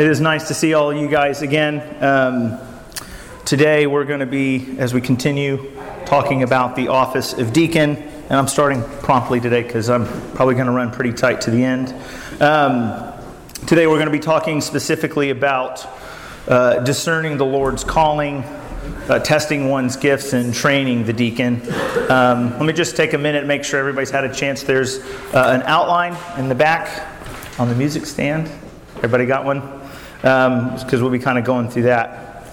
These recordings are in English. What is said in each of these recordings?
It is nice to see all of you guys again. Today we're going to be, as we continue, talking about the office of deacon. And I'm starting promptly today because I'm probably going to run pretty tight to the end. Today we're going to be talking specifically about discerning the Lord's calling, testing one's gifts, and training the deacon. Let me just take a minute and make sure everybody's had a chance. There's an outline in the back on the music stand. Everybody got one? Because we'll be kind of going through that.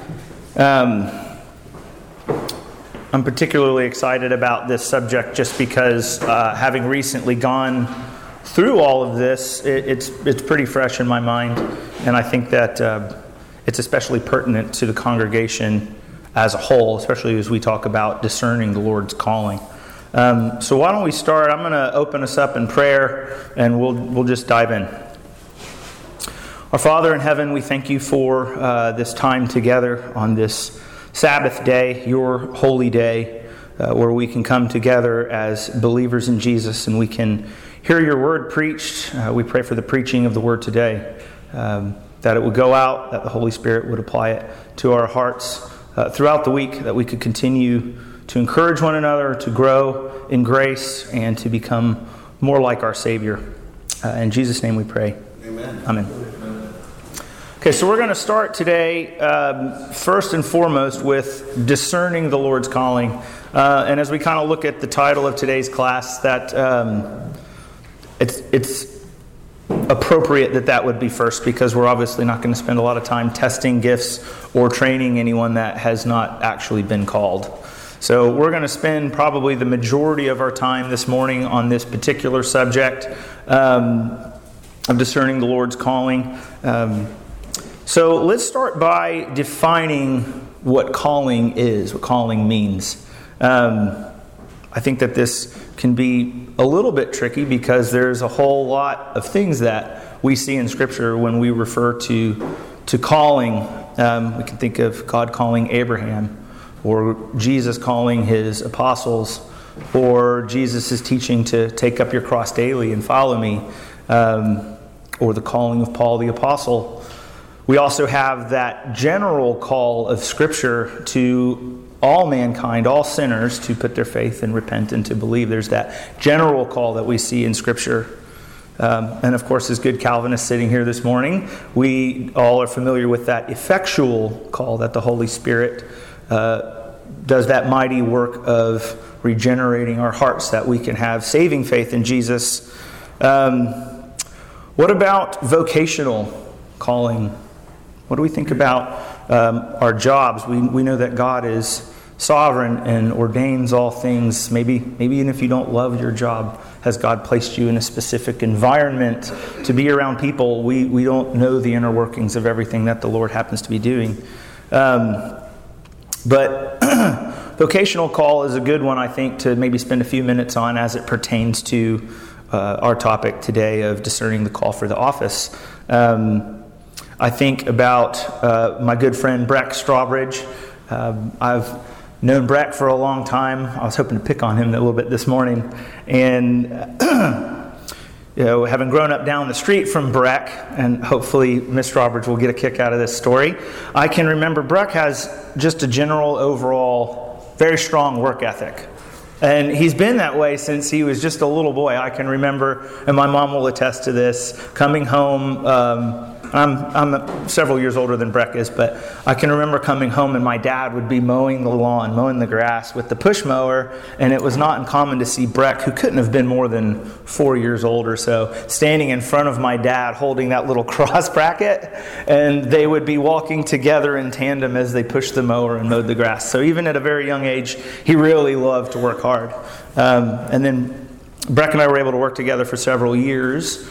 I'm particularly excited about this subject just because having recently gone through all of this, it's pretty fresh in my mind, and I think that it's especially pertinent to the congregation as a whole, especially as we talk about discerning the Lord's calling. So why don't we start? I'm going to open us up in prayer, and we'll just dive in. Our Father in heaven, we thank you for this time together on this Sabbath day, your holy day, where we can come together as believers in Jesus and we can hear your word preached. We pray for the preaching of the word today, that it would go out, that the Holy Spirit would apply it to our hearts throughout the week, that we could continue to encourage one another, to grow in grace, and to become more like our Savior. In Jesus' name we pray. Amen. Amen. Okay, so we're going to start today first and foremost with discerning the Lord's calling. And as we kind of look at the title of today's class, that it's appropriate that would be first, because we're obviously not going to spend a lot of time testing gifts or training anyone that has not actually been called. So we're going to spend probably the majority of our time this morning on this particular subject of discerning the Lord's calling. So let's start by defining what calling is, what calling means. I think that this can be a little bit tricky because there's a whole lot of things that we see in Scripture when we refer to calling. We can think of God calling Abraham, or Jesus calling his apostles, or Jesus' teaching to take up your cross daily and follow me, or the calling of Paul the apostle. We also have that general call of Scripture to all mankind, all sinners, to put their faith and repent and to believe. There's that general call that we see in Scripture. And of course, as good Calvinists sitting here this morning, we all are familiar with that effectual call that the Holy Spirit does, that mighty work of regenerating our hearts that we can have saving faith in Jesus. What about vocational calling? What do we think about our jobs? We know that God is sovereign and ordains all things. Maybe even if you don't love your job, has God placed you in a specific environment to be around people? We don't know the inner workings of everything that the Lord happens to be doing. But vocational call is a good one, I think, to maybe spend a few minutes on as it pertains to our topic today of discerning the call for the office. I think about my good friend Breck Strawbridge. I've known Breck for a long time. I was hoping to pick on him a little bit this morning. And having grown up down the street from Breck, and hopefully Miss Strawbridge will get a kick out of this story, I can remember Breck has just a general overall very strong work ethic. And he's been that way since he was just a little boy. I can remember, and my mom will attest to this, coming home. I'm several years older than Breck is, but I can remember coming home and my dad would be mowing the lawn, mowing the grass with the push mower, and it was not uncommon to see Breck, who couldn't have been more than 4 years old or so, standing in front of my dad holding that little cross bracket, and they would be walking together in tandem as they pushed the mower and mowed the grass. So even at a very young age, he really loved to work hard. And then Breck and I were able to work together for several years.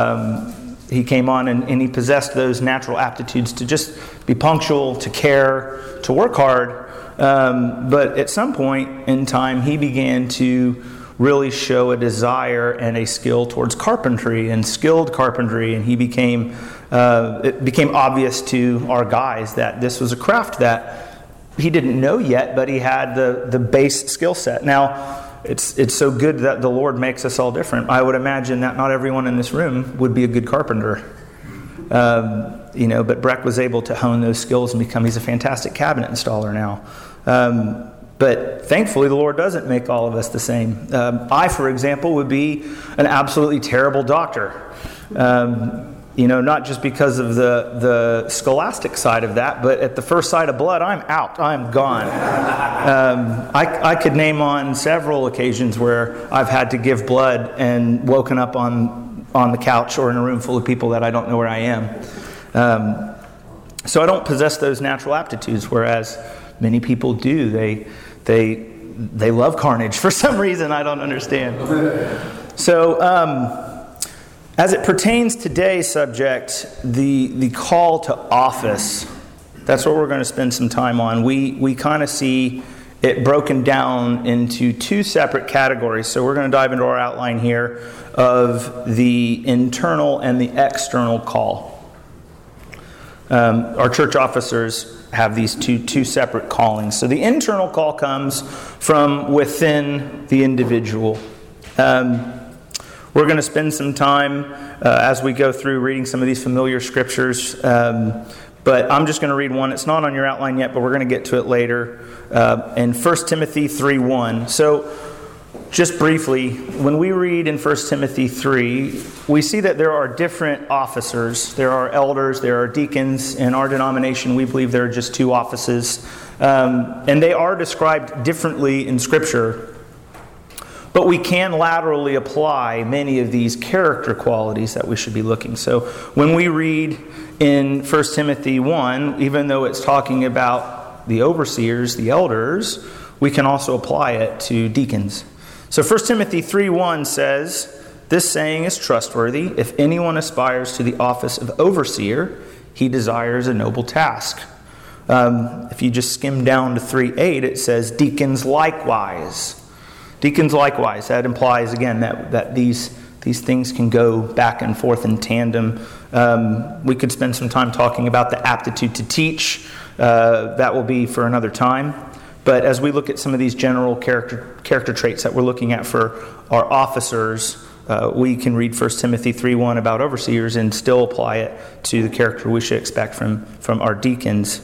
He came on and he possessed those natural aptitudes to just be punctual, to care, to work hard. But at some point in time, he began to really show a desire and a skill towards carpentry and skilled carpentry. And it became obvious to our guys that this was a craft that he didn't know yet, but he had the base skill set. Now, It's so good that the Lord makes us all different. I would imagine that not everyone in this room would be a good carpenter. But Breck was able to hone those skills and he's a fantastic cabinet installer now. But thankfully, the Lord doesn't make all of us the same. I, for example, would be an absolutely terrible doctor. Not just because of the scholastic side of that, but at the first sight of blood, I'm out. I'm gone. I could name on several occasions where I've had to give blood and woken up on the couch or in a room full of people that I don't know where I am. So I don't possess those natural aptitudes, whereas many people do. They love carnage for some reason I don't understand. So, as it pertains to today's subject, the call to office, that's what we're going to spend some time on. We kind of see it broken down into two separate categories. So we're going to dive into our outline here of the internal and the external call. Our church officers have these two separate callings. So the internal call comes from within the individual. We're going to spend some time as we go through reading some of these familiar scriptures, but I'm just going to read one. It's not on your outline yet, but we're going to get to it later in 1 Timothy 3:1. So just briefly, when we read in 1 Timothy 3, we see that there are different officers. There are elders, there are deacons. In our denomination, we believe there are just two offices. And they are described differently in Scripture. But we can laterally apply many of these character qualities that we should be looking. So when we read in 1 Timothy 1, even though it's talking about the overseers, the elders, we can also apply it to deacons. So 1 Timothy 3:1 says, "This saying is trustworthy. If anyone aspires to the office of overseer, he desires a noble task." If you just skim down to 3:8, it says, "Deacons likewise." Deacons likewise. That implies, again, that these things can go back and forth in tandem. We could spend some time talking about the aptitude to teach. That will be for another time. But as we look at some of these general character traits that we're looking at for our officers, we can read 1 Timothy 3:1 about overseers and still apply it to the character we should expect from our deacons.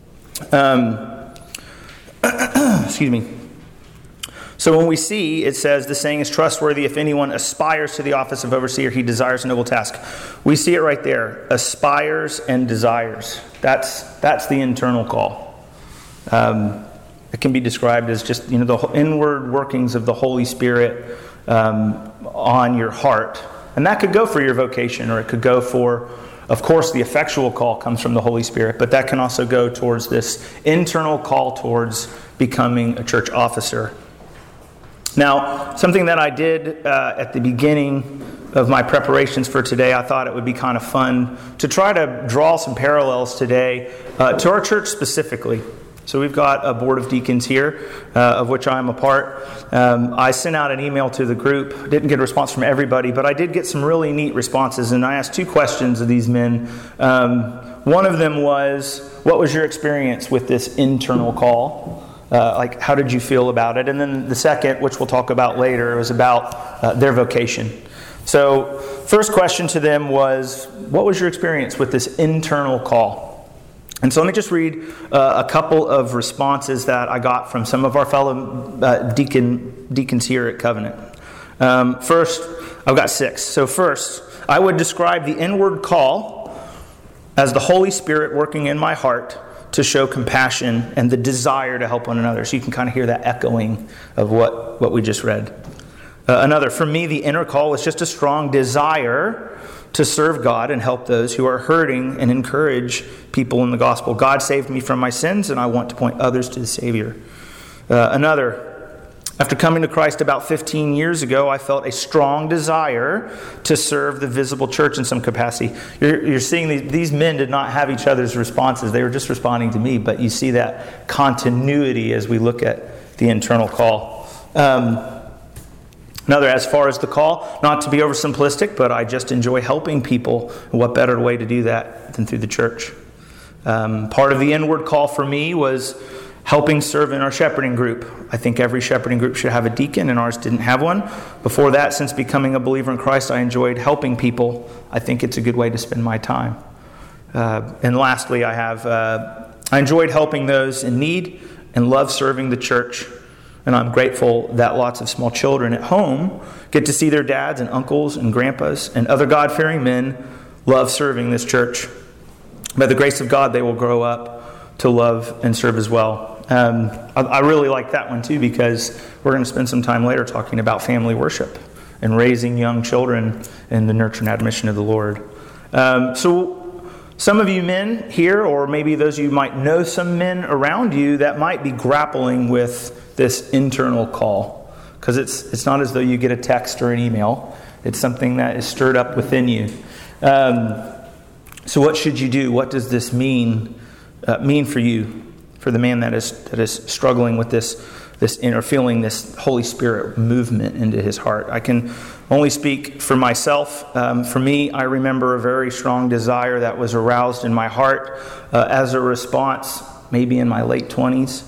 Excuse me. So when we see, it says, "The saying is trustworthy. If anyone aspires to the office of overseer, he desires a noble task." We see it right there. Aspires and desires. That's the internal call. It can be described as just the inward workings of the Holy Spirit on your heart. And that could go for your vocation, or it could go for, of course, the effectual call comes from the Holy Spirit, but that can also go towards this internal call towards becoming a church officer. Now, something that I did at the beginning of my preparations for today, I thought it would be kind of fun to try to draw some parallels today to our church specifically. So we've got a board of deacons here, of which I'm a part. I sent out an email to the group. Didn't get a response from everybody, but I did get some really neat responses. And I asked two questions of these men. One of them was, what was your experience with this internal call? How did you feel about it? And then the second, which we'll talk about later, was about their vocation. So first question to them was, what was your experience with this internal call? And so let me just read a couple of responses that I got from some of our fellow deacons here at Covenant. First, I've got 6. So first, I would describe the inward call as the Holy Spirit working in my heart to show compassion and the desire to help one another. So you can kind of hear that echoing of what we just read. Another, for me, the inner call was just a strong desire to serve God and help those who are hurting and encourage people in the gospel. God saved me from my sins, and I want to point others to the Savior. Another, after coming to Christ about 15 years ago, I felt a strong desire to serve the visible church in some capacity. You're seeing these men did not have each other's responses. They were just responding to me, but you see that continuity as we look at the internal call. Another, as far as the call, not to be oversimplistic, but I just enjoy helping people. What better way to do that than through the church? Part of the inward call for me was helping serve in our shepherding group. I think every shepherding group should have a deacon, and ours didn't have one. Before that, since becoming a believer in Christ, I enjoyed helping people. I think it's a good way to spend my time. And lastly, I enjoyed helping those in need and love serving the church. And I'm grateful that lots of small children at home get to see their dads and uncles and grandpas and other God-fearing men love serving this church. By the grace of God, they will grow up to love and serve as well. I really like that one too, because we're going to spend some time later talking about family worship and raising young children in the nurture and admonition of the Lord. So some of you men here, or maybe those of you might know some men around you that might be grappling with this internal call, because it's not as though you get a text or an email. It's something that is stirred up within you. So what should you do? What does this mean for you, for the man that is struggling with this inner feeling, this Holy Spirit movement into his heart? I can only speak for myself. For me, I remember a very strong desire that was aroused in my heart as a response, maybe in my late 20s.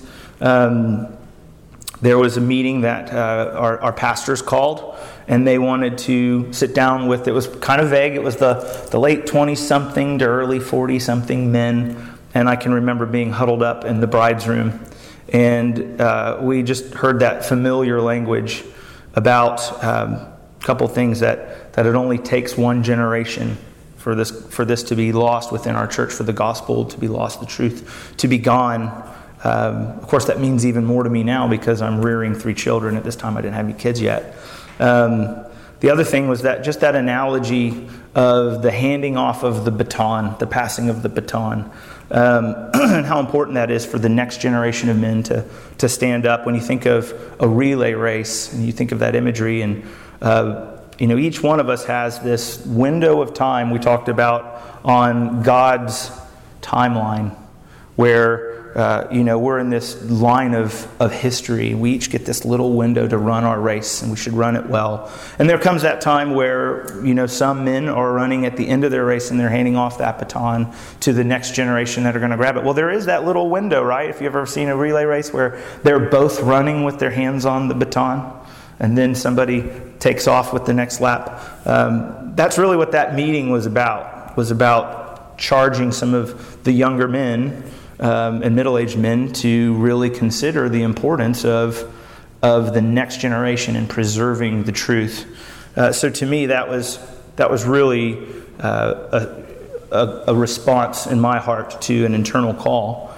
There was a meeting that our pastors called, and they wanted to sit down with, it was kind of vague, it was the late 20-something to early 40-something men, and I can remember being huddled up in the bride's room, and we just heard that familiar language about a couple things that it only takes one generation for this to be lost within our church, for the gospel to be lost, the truth to be gone. Of course, that means even more to me now because I'm rearing 3 children. At this time, I didn't have any kids yet. The other thing was that just that analogy of the handing off of the baton, the passing of the baton, and how important that is for the next generation of men to stand up. When you think of a relay race and you think of that imagery, and each one of us has this window of time we talked about on God's timeline, where we're in this line of history. We each get this little window to run our race, and we should run it well. And there comes that time where, some men are running at the end of their race and they're handing off that baton to the next generation that are going to grab it. Well, there is that little window, right? If you've ever seen a relay race where they're both running with their hands on the baton, and then somebody takes off with the next lap. That's really what that meeting was about charging some of the younger men and middle-aged men to really consider the importance of the next generation and preserving the truth. So to me, that was really a response in my heart to an internal call.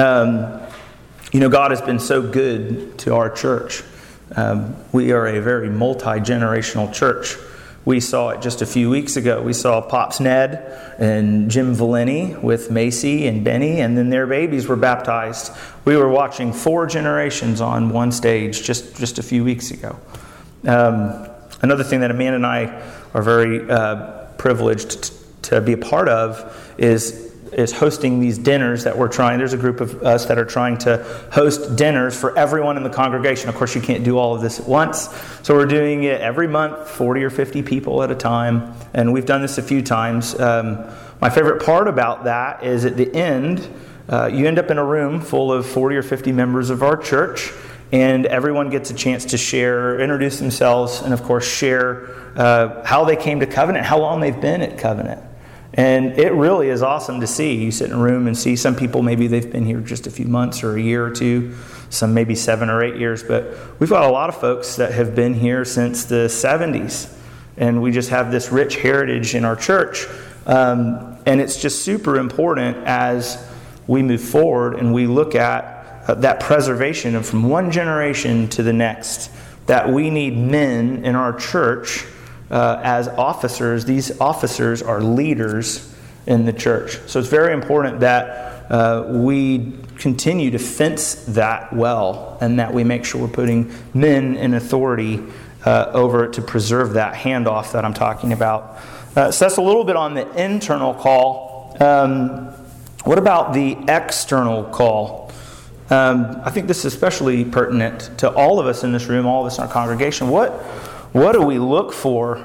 God has been so good to our church. We are a very multi-generational church. We saw it just a few weeks ago. We saw Pops Ned and Jim Valeni with Macy and Benny, and then their babies were baptized. We were watching 4 generations on one stage just a few weeks ago. Another thing that Amanda and I are very privileged to be a part of is hosting these dinners that we're trying. There's a group of us that are trying to host dinners for everyone in the congregation. Of course, you can't do all of this at once. So we're doing it every month, 40 or 50 people at a time. And we've done this a few times. My favorite part about that is at the end, you end up in a room full of 40 or 50 members of our church. And everyone gets a chance to share, introduce themselves, and of course share how they came to Covenant, how long they've been at Covenant. And it really is awesome to see. You sit in a room and see some people, maybe they've been here just a few months or a year or two, some maybe 7 or 8 years. But we've got a lot of folks that have been here since the 70s. And we just have this rich heritage in our church. And it's just super important as we move forward and we look at that preservation of from one generation to the next, that we need men in our church as officers. These officers are leaders in the church. So it's very important that we continue to fence that well, and that we make sure we're putting men in authority over it to preserve that handoff that I'm talking about. So that's a little bit on the internal call. What about the external call? I think this is especially pertinent to all of us in this room, all of us in our congregation. What do we look for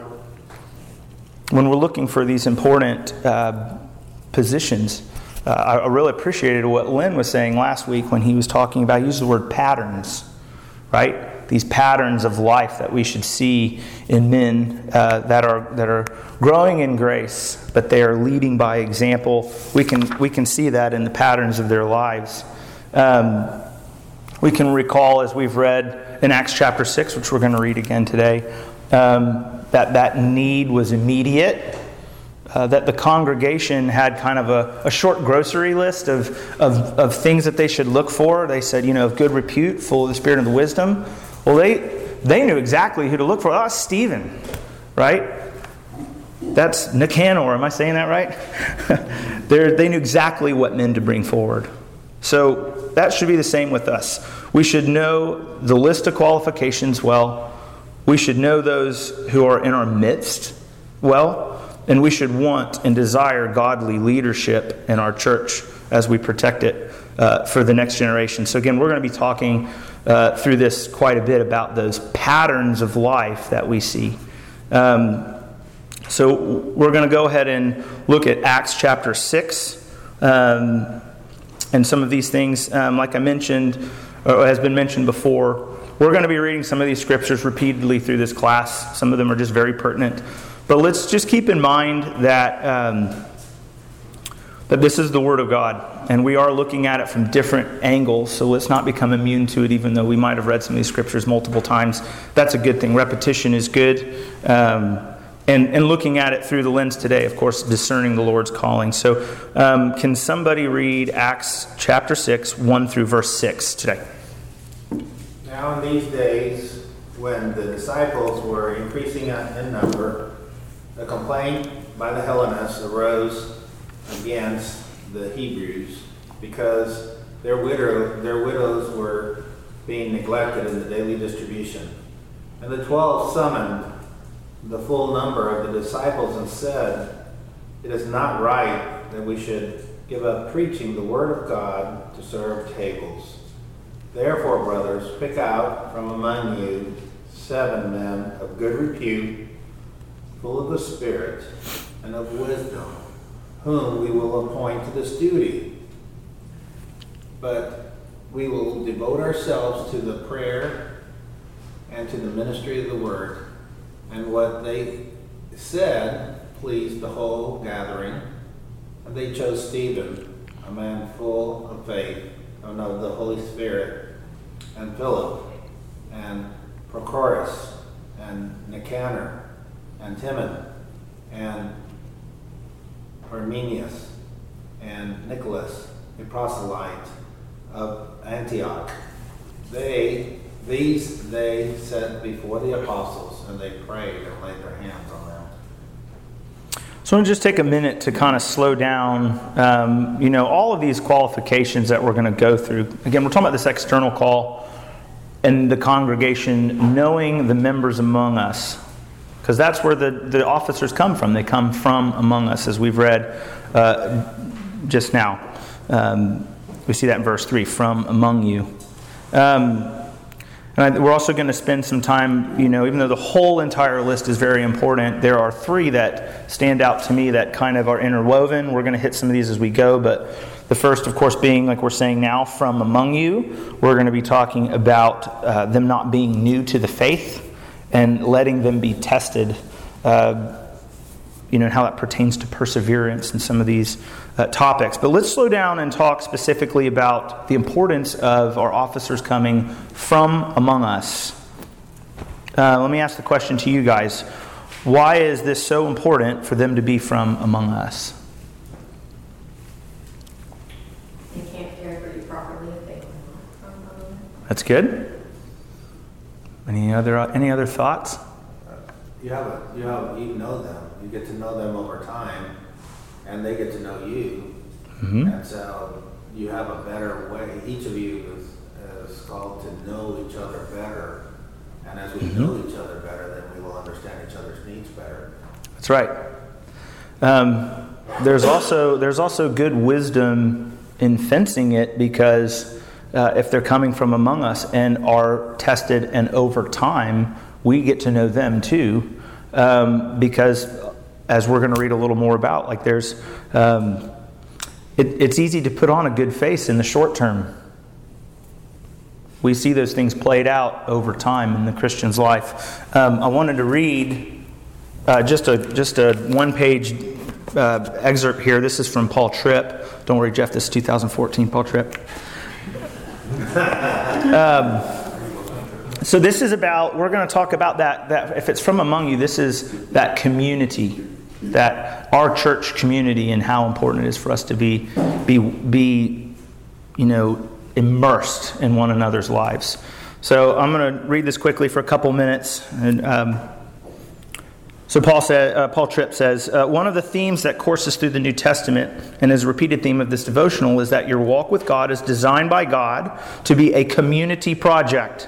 when we're looking for these important positions? I really appreciated what Lynn was saying last week when he was talking about, he used the word patterns, right? these patterns of life that we should see in men that are growing in grace, but they are leading by example. We can see that in the patterns of their lives. We can recall, as we've read in Acts chapter 6, which we're going to read again today, that need was immediate. That the congregation had kind of a short grocery list of things that they should look for. They said, of good repute, full of the spirit and the wisdom. Well, they knew exactly who to look for. Oh, that's Stephen, right? That's Nicanor. Am I saying that right? They knew exactly what men to bring forward. So that should be the same with us. We should know the list of qualifications well. We should know those who are in our midst well. And we should want and desire godly leadership in our church as we protect it for the next generation. So again, we're going to be talking through this quite a bit about those patterns of life that we see. So we're going to go ahead and look at Acts chapter 6 and some of these things. Like I mentioned, or has been mentioned before, we're going to be reading some of these scriptures repeatedly through this class. Some of them are just very pertinent. But let's just keep in mind that this is the Word of God, and we are looking at it from different angles, so let's not become immune to it, even though we might have read some of these scriptures multiple times. That's a good thing. Repetition is good. And looking at it through the lens today, of course, discerning the Lord's calling. So can somebody read Acts chapter 6, 1 through verse 6 today? Now in these days, when the disciples were increasing in number, a complaint by the Hellenists arose against the Hebrews because their widows were being neglected in the daily distribution. And the 12 summoned the full number of the disciples and said, "It is not right that we should give up preaching the word of God to serve tables. Therefore, brothers, pick out from among you 7 men of good repute, full of the Spirit and of wisdom, whom we will appoint to this duty. But we will devote ourselves to the prayer and to the ministry of the word." And what they said pleased the whole gathering. And they chose Stephen, a man full of faith, and of the Holy Spirit, and Philip, and Prochorus, and Nicanor, and Timon, and Parmenius, and Nicholas, a proselyte of Antioch. These they set before the apostles, and they prayed and laid their hands on them. So I'm going to just take a minute to kind of slow down, all of these qualifications that we're going to go through. Again, we're talking about this external call and the congregation knowing the members among us, because that's where the officers come from. They come from among us, as we've read just now. We see that in verse 3, from among you. And we're also going to spend some time, even though the whole entire list is very important, there are 3 that stand out to me that kind of are interwoven. We're going to hit some of these as we go, but the first, of course, being, like we're saying now, from among you. We're going to be talking about them not being new to the faith and letting them be tested, and how that pertains to perseverance and some of these topics. But let's slow down and talk specifically about the importance of our officers coming from among us. Let me ask the question to you guys. Why is this so important for them to be from among us? They can't care for you properly if they are not from among us. That's good. Any other thoughts? You know them. You get to know them over time, and they get to know you. Mm-hmm. And so you have a better way. Each of you is called to know each other better. And as we know each other better, then we will understand each other's needs better. That's right. There's also good wisdom in fencing it, because if they're coming from among us and are tested, and over time we get to know them too, because as we're going to read a little more about, it's easy to put on a good face in the short term. We see those things played out over time in the Christian's life. I wanted to read just a one-page excerpt here. This is from Paul Tripp. Don't worry, Jeff, this is 2014 Paul Tripp. So this is about, we're going to talk about that if it's from among you, this is that community, that our church community, and how important it is for us to be immersed in one another's lives. So I'm going to read this quickly for a couple minutes. And so Paul Tripp says, one of the themes that courses through the New Testament and is a repeated theme of this devotional is that your walk with God is designed by God to be a community project.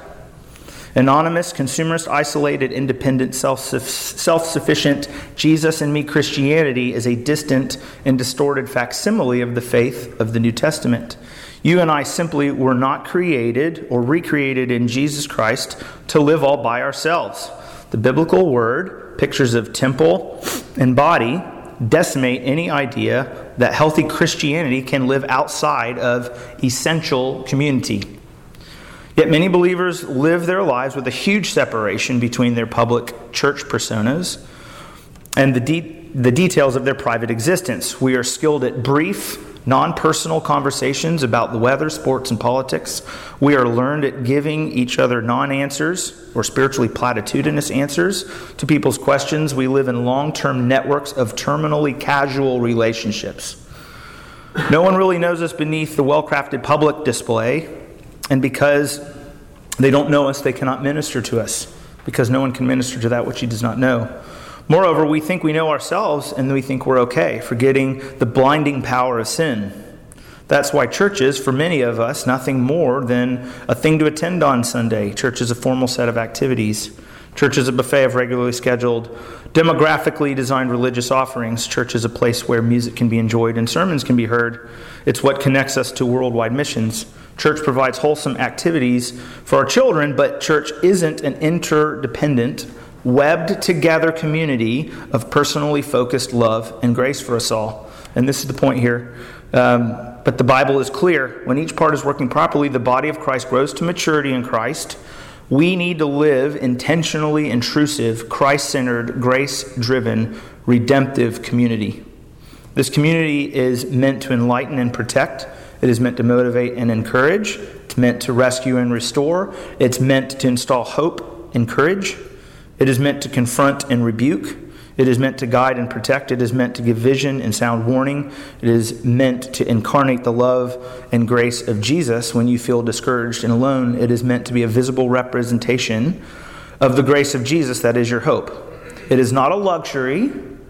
Anonymous, consumerist, isolated, independent, self-sufficient, Jesus and me Christianity is a distant and distorted facsimile of the faith of the New Testament. You and I simply were not created or recreated in Jesus Christ to live all by ourselves. The biblical word, pictures of temple and body, decimate any idea that healthy Christianity can live outside of essential community. Yet many believers live their lives with a huge separation between their public church personas and the details of their private existence. We are skilled at brief, non-personal conversations about the weather, sports, and politics. We are learned at giving each other non-answers or spiritually platitudinous answers to people's questions. We live in long-term networks of terminally casual relationships. No one really knows us beneath the well-crafted public display. And because they don't know us, they cannot minister to us, because no one can minister to that which he does not know. Moreover, we think we know ourselves and we think we're okay, forgetting the blinding power of sin. That's why church is, for many of us, nothing more than a thing to attend on Sunday. Church is a formal set of activities. Church is a buffet of regularly scheduled, demographically designed religious offerings. Church is a place where music can be enjoyed and sermons can be heard. It's what connects us to worldwide missions. Church provides wholesome activities for our children, but church isn't an interdependent, webbed-together community of personally focused love and grace for us all. And this is the point here. But the Bible is clear. When each part is working properly, the body of Christ grows to maturity in Christ. We need to live intentionally intrusive, Christ-centered, grace-driven, redemptive community. This community is meant to enlighten and protect. It is meant to motivate and encourage. It's meant to rescue and restore. It's meant to install hope and courage. It is meant to confront and rebuke. It is meant to guide and protect. It is meant to give vision and sound warning. It is meant to incarnate the love and grace of Jesus when you feel discouraged and alone. It is meant to be a visible representation of the grace of Jesus that is your hope. It is not a luxury.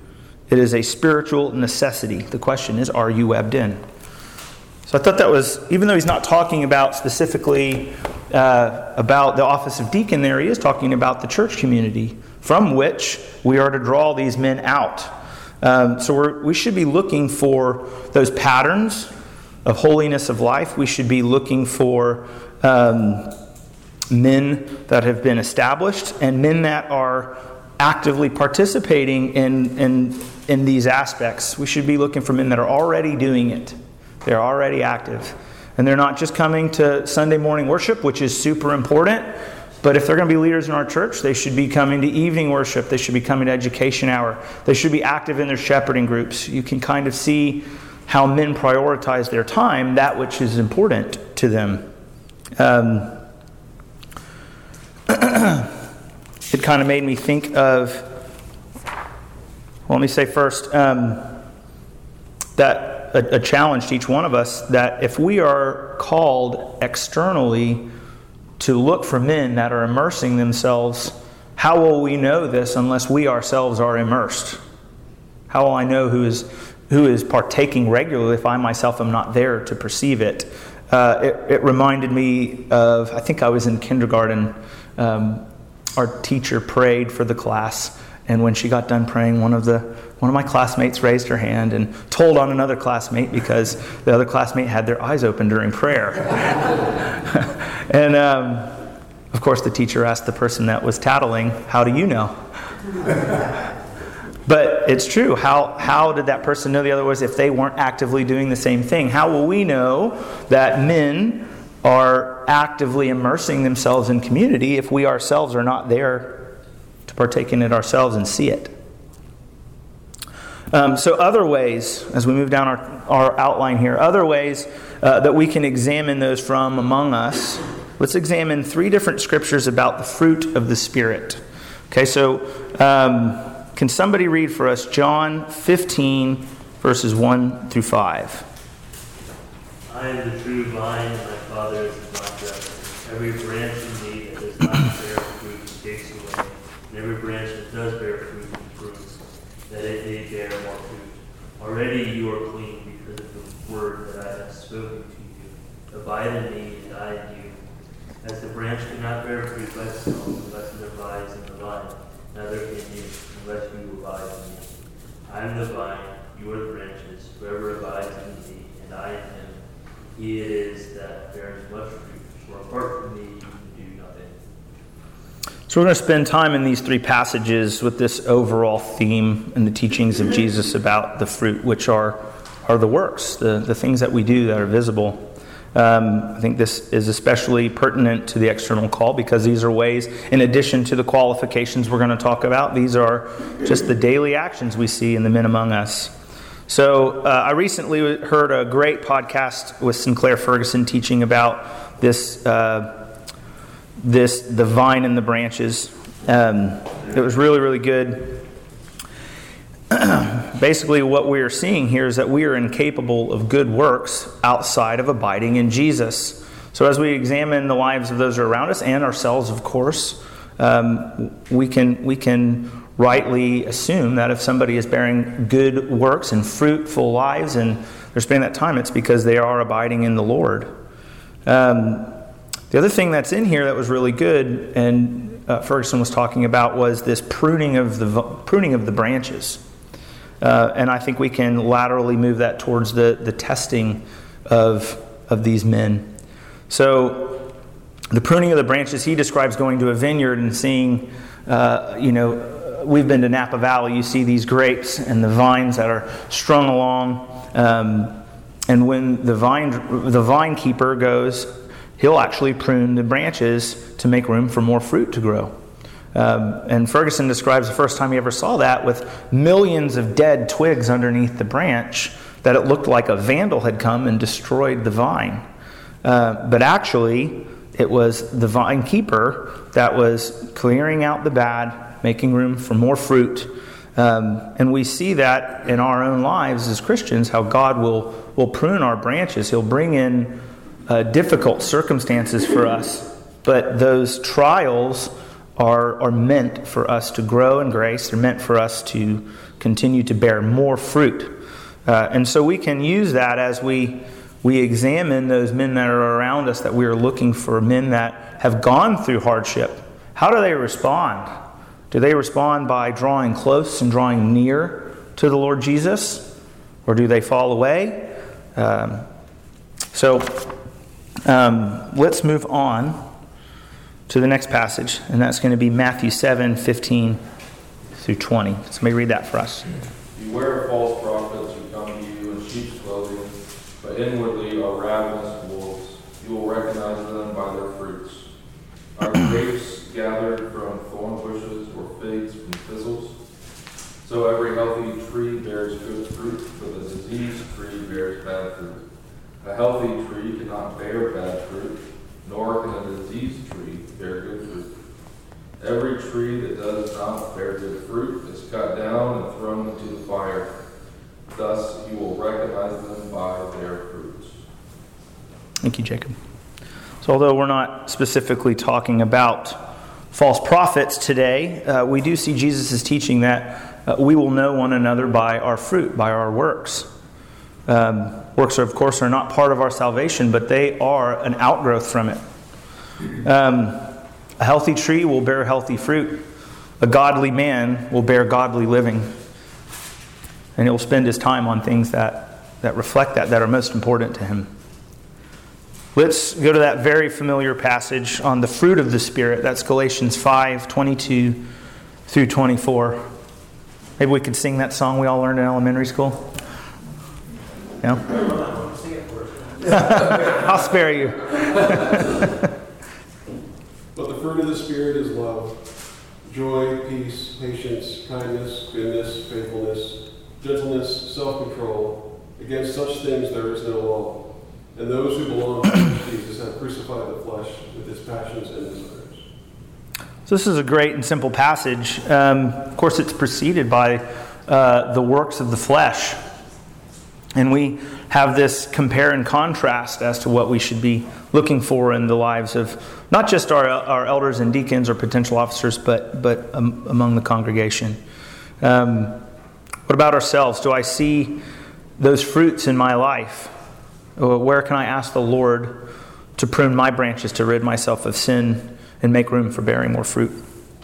It is a spiritual necessity. The question is, are you webbed in? So I thought that was, even though he's not talking about specifically about the office of deacon there, he is talking about the church community from which we are to draw these men out. So we should be looking for those patterns of holiness of life. We should be looking for men that have been established and men that are actively participating in these aspects. We should be looking for men that are already doing it. They're already active. And they're not just coming to Sunday morning worship, which is super important. But if they're going to be leaders in our church, they should be coming to evening worship. They should be coming to education hour. They should be active in their shepherding groups. You can kind of see how men prioritize their time, that which is important to them. It kind of made me think of, well, let me say first, that a challenge to each one of us, that if we are called externally to look for men that are immersing themselves, how will we know this unless we ourselves are immersed? How will I know who is partaking regularly if I myself am not there to perceive it? It reminded me of, I think I was in kindergarten, our teacher prayed for the class, and when she got done praying, one of my classmates raised her hand and told on another classmate because the other classmate had their eyes open during prayer. And of course the teacher asked the person that was tattling, "How do you know?" But it's true. How did that person know the other was if they weren't actively doing the same thing? How will we know that men are are actively immersing themselves in community if we ourselves are not there to partake in it ourselves and see it. So other ways, as we move down our outline here, other ways that we can examine those from among us. Let's examine 3 different scriptures about the fruit of the Spirit. Okay, so can somebody read for us John 15, verses 1 through 5? I am the true vine, and my Father is the vine. Every branch in me that does not bear fruit, he takes away. And every branch that does bear fruit, he prunes, that it may bear more fruit. Already you are clean because of the word that I have spoken to you. Abide in me, and I in you. As the branch cannot bear fruit by itself unless it abides in the vine, neither can you unless you abide in me. I am the vine, you are the branches. Whoever abides in me, and I in him, he it is that bears much fruit. For apart from me, you can do nothing. So we're going to spend time in these 3 passages with this overall theme and the teachings of Jesus about the fruit, which are the works, the things that we do that are visible. I think this is especially pertinent to the external call because these are ways, in addition to the qualifications we're going to talk about, these are just the daily actions we see in the men among us. So I recently heard a great podcast with Sinclair Ferguson teaching about this, the vine and the branches. It was really, really good. Basically, what we are seeing here is that we are incapable of good works outside of abiding in Jesus. So as we examine the lives of those around us and ourselves, of course, we can rightly assume that if somebody is bearing good works and fruitful lives and they're spending that time, it's because they are abiding in the Lord. The other thing that's in here that was really good, and Ferguson was talking about, was this pruning of the branches. And I think we can laterally move that towards the testing of these men. So the pruning of the branches, he describes going to a vineyard and seeing, we've been to Napa Valley. You see these grapes and the vines that are strung along. And when the vine keeper goes, he'll actually prune the branches to make room for more fruit to grow. And Ferguson describes the first time he ever saw that with millions of dead twigs underneath the branch, that it looked like a vandal had come and destroyed the vine. But actually, it was the vine keeper that was clearing out the bad, making room for more fruit. And we see that in our own lives as Christians, how God will prune our branches. He'll bring in difficult circumstances for us. But those trials are meant for us to grow in grace. They're meant for us to continue to bear more fruit. And so we can use that as we examine those men that are around us, that we are looking for men that have gone through hardship. How do they respond? Do they respond by drawing close and drawing near to the Lord Jesus? Or do they fall away? Let's move on to the next passage, and that's going to be Matthew 7, 15 through 20. Somebody read that for us. Beware of false prophets who come to you in sheep's clothing, but inwardly are ravenous wolves. You will recognize them by their fruits. Are grapes gathered from thorn bushes or figs from thistles? So every healthy tree bears good fruit, but a diseased tree bears bad fruit. A healthy tree cannot bear bad fruit, nor can a diseased tree bear good fruit. Every tree that does not bear good fruit is cut down and thrown into the fire. Thus you will recognize them by their fruits. Thank you, Jacob. So although we're not specifically talking about false prophets today, we do see Jesus' teaching that we will know one another by our fruit, by our works. Works, of course, are not part of our salvation, but they are an outgrowth from it. A healthy tree will bear healthy fruit. A godly man will bear godly living. And he will spend his time on things that reflect that are most important to him. Let's go to that very familiar passage on the fruit of the Spirit. That's Galatians 5, 22 through 24. Maybe we could sing that song we all learned in elementary school. No? I'll spare you. But the fruit of the Spirit is love, joy, peace, patience, kindness, goodness, faithfulness, gentleness, self-control. Against such things there is no law. And those who belong to Christ Jesus have crucified the flesh with its passions and desires. So this is a great and simple passage. Of course, it's preceded by the works of the flesh. And we have this compare and contrast as to what we should be looking for in the lives of not just our elders and deacons or potential officers, but among the congregation. What about ourselves? Do I see those fruits in my life? Where can I ask the Lord to prune my branches to rid myself of sin and make room for bearing more fruit?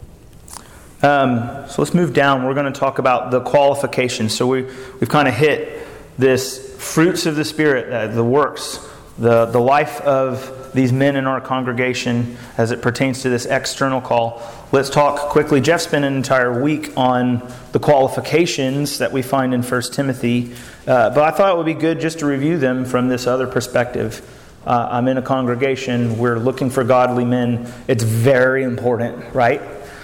So let's move down. We're going to talk about the qualifications. So we've kind of hit this fruits of the Spirit, the works, the life of these men in our congregation as it pertains to this external call. Let's talk quickly. Jeff spent an entire week on the qualifications that we find in 1 Timothy, but I thought it would be good just to review them from this other perspective. I'm in a congregation. We're looking for godly men. It's very important, right?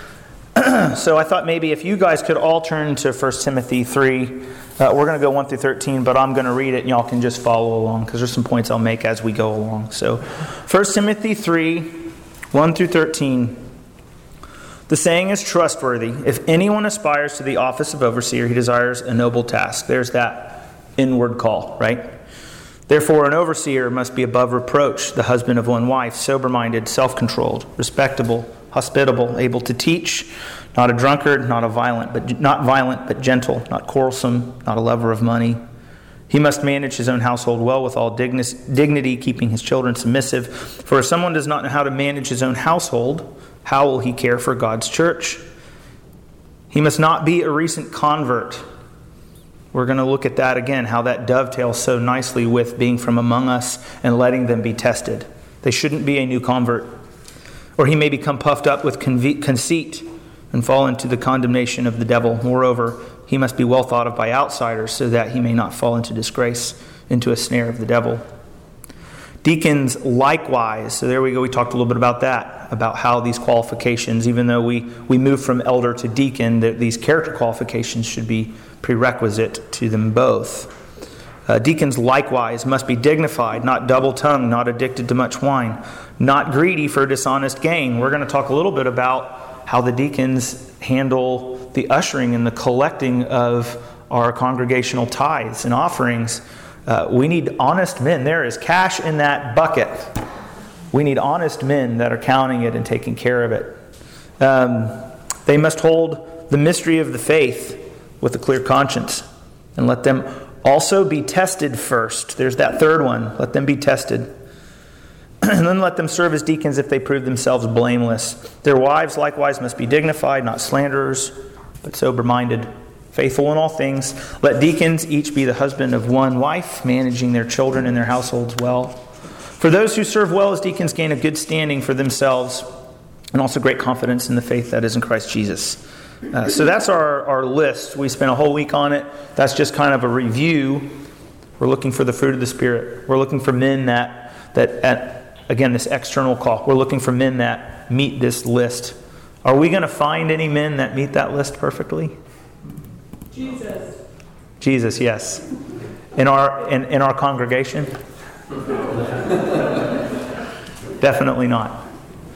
So I thought maybe if you guys could all turn to 1 Timothy 3. We're going to go 1 through 13, but I'm going to read it and y'all can just follow along because there's some points I'll make as we go along. So 1 Timothy 3, 1 through 13. The saying is trustworthy. If anyone aspires to the office of overseer, he desires a noble task. There's that inward call, right? Therefore, an overseer must be above reproach, the husband of one wife, sober-minded, self-controlled, respectable, hospitable, able to teach, not a drunkard, not violent, but gentle, not quarrelsome, not a lover of money. He must manage his own household well with all dignity, keeping his children submissive. For if someone does not know how to manage his own household, how will he care for God's church? He must not be a recent convert. We're going to look at that again, how that dovetails so nicely with being from among us and letting them be tested. They shouldn't be a new convert. Or he may become puffed up with conceit and fall into the condemnation of the devil. Moreover, he must be well thought of by outsiders so that he may not fall into disgrace, into a snare of the devil. Deacons likewise. So there we go. We talked a little bit about that, about how these qualifications, even though we move from elder to deacon, that these character qualifications should be prerequisite to them both. Deacons likewise must be dignified, not double-tongued, not addicted to much wine, not greedy for dishonest gain. We're going to talk a little bit about how the deacons handle the ushering and the collecting of our congregational tithes and offerings. We need honest men. There is cash in that bucket. We need honest men that are counting it and taking care of it. They must hold the mystery of the faith with a clear conscience, and let them also be tested first. There's that third one. Let them be tested. And then let them serve as deacons if they prove themselves blameless. Their wives likewise must be dignified, not slanderers, but sober-minded, faithful in all things. Let deacons each be the husband of one wife, managing their children and their households well. For those who serve well as deacons gain a good standing for themselves and also great confidence in the faith that is in Christ Jesus. So that's our list. We spent a whole week on it. That's just kind of a review. We're looking for the fruit of the Spirit. We're looking for men that again, this external call. We're looking for men that meet this list. Are we going to find any men that meet that list perfectly? Jesus, yes. In our congregation? Definitely not.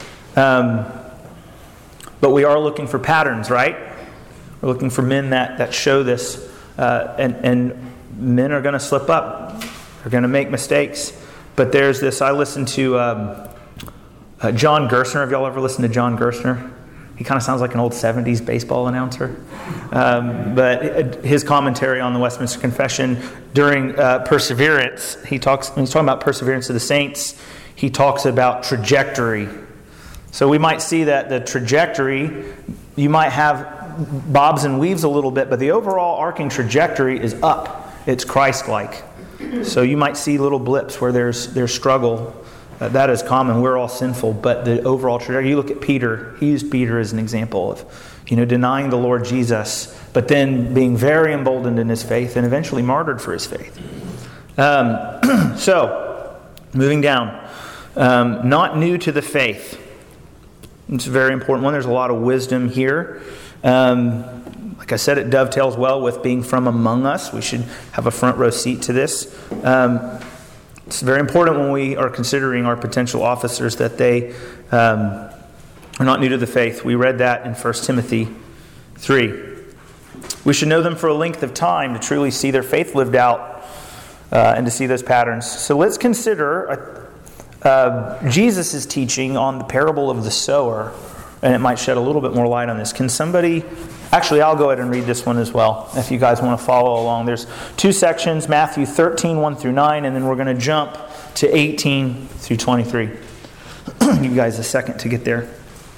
But we are looking for patterns, right? We're looking for men that show this. And men are going to slip up. They're going to make mistakes. But there's this, I listened to John Gerstner. Have y'all ever listened to John Gerstner? He kind of sounds like an old 70s baseball announcer. But his commentary on the Westminster Confession during perseverance, when he's talking about perseverance of the saints, he talks about trajectory. So we might see that the trajectory, you might have bobs and weaves a little bit, but the overall arcing trajectory is up. It's Christ-like. So you might see little blips where there's struggle. That is common. We're all sinful, but the overall trajectory. You look at Peter. He used Peter as an example of, denying the Lord Jesus, but then being very emboldened in his faith and eventually martyred for his faith. So Moving down. Not new to the faith. It's a very important one. There's a lot of wisdom here. Like I said, it dovetails well with being from among us. We should have a front row seat to this. It's very important when we are considering our potential officers that they are not new to the faith. We read that in 1 Timothy 3. We should know them for a length of time to truly see their faith lived out and to see those patterns. So let's consider Jesus' teaching on the parable of the sower, and it might shed a little bit more light on this. Can somebody... Actually, I'll go ahead and read this one as well, if you guys want to follow along. There's 2 sections, Matthew 13, 1 through 9, and then we're going to jump to 18 through 23. Give you guys a second to get there.